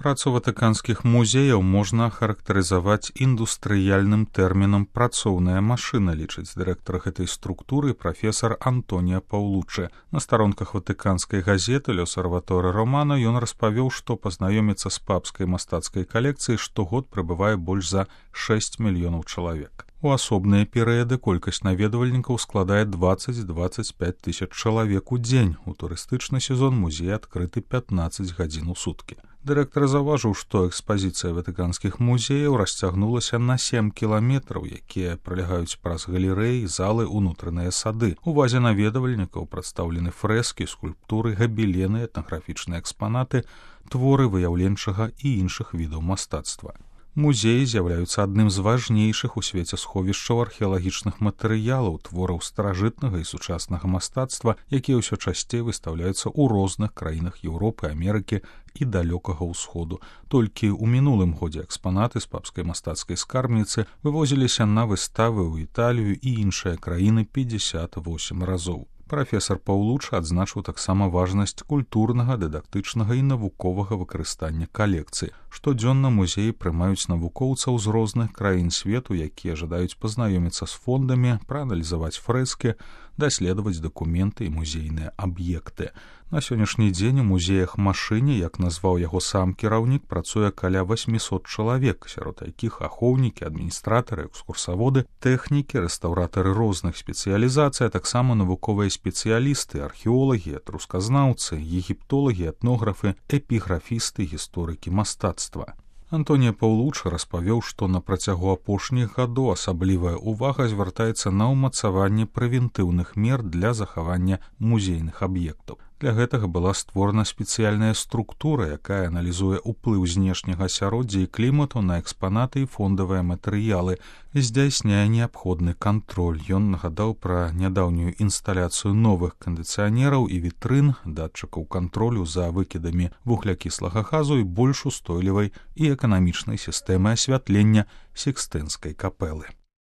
Працу ватыканскіх музеяў можна характарызаваць індустрыяльным тэрмінам «працоўная машына», лічыць дырэктар гэтай структуры прафесар Антоніа Паўлуччы. На старонках ватыканскай газеты «L'Osservatore Romano» ён распавёў, што пазнаёміцца з папскай мастацкай калекцыяй штогод прыбывае больш за 6 мільёнаў чалавек. У асобныя перыяды колькасць наведвальнікаў складае 20-25 тысяч чалавек у дзень. У турыстычны сезон музей адкрыты 15 гадзін у суткі. Дырэктар заўважыў, што экспазіцыя ватыканскіх музеяў расцягнулася на 7 кіламетраў, якія пралягаюць праз галерэі, залы, унутраныя сады. У вазе наведвальнікаў прадстаўлены фрэскі, скульптуры, габелены, этнаграфічныя экспанаты, творы выяўленчага і іншых відаў мастацтва. Музеі з'яўляюцца адным з важнейшых у свеце сховішчаў археалагічных матэрыялаў, твораў старажытнага і сучаснага мастацтва, якія ўсё часцей выстаўляюцца ў розных краінах Еўропы, Амерыкі і далёкага ўсходу. Толькі ў мінулым годзе экспанаты з папскай мастацкай скарбніцы вывозіліся на выставы ў Італію і іншыя краіны 58 разоў. Прафесар Паўлуччы адзначыў таксама важнасць культурнага, дыдактычнага і навуковага выкарыстання калекцыі. Штодзённа музеі прымаюць навукоўцаў з розных краін свету, якія жадаюць пазнаёміцца з фондамі, прааналізаваць фрэскі, даследаваць дакументы і музейныя аб'екты. На сённяшні дзень у музеях машыне, як назваў яго сам кіраўнік, працуе каля 800 чалавек, сярод якіх ахоўнікі, адміністратары, экскурсаводы, тэхнікі, рэстаўратары розных спецыялізацый, а таксама навуковыя спецыялісты, археолагі, этрусказнаўцы, егіптолагі, этнографы, эпіграфісты, гісторыкі мастацтва. Антонія Паўлуччы распавёў, што на працягу апошніх гадоў асаблівая ўвага звяртаецца на ўмацаванне прэвентыўных мер для захавання музейных аб'ектаў. Для гэтага была створана спецыяльная структура, якая аналізуе ўплыў знешняга асяроддзя і клімату на экспанаты і фондавыя матэрыялы, здзяйсняе неабходны кантроль. Ён нагадаў пра нядаўнюю інсталяцыю новых кандыцыянераў і вітрын, датчыкаў кантролю за выкідамі вуглякіслага газу і больш устойлівай і эканамічнай сістэмы асвятлення Сікстынскай капэлы.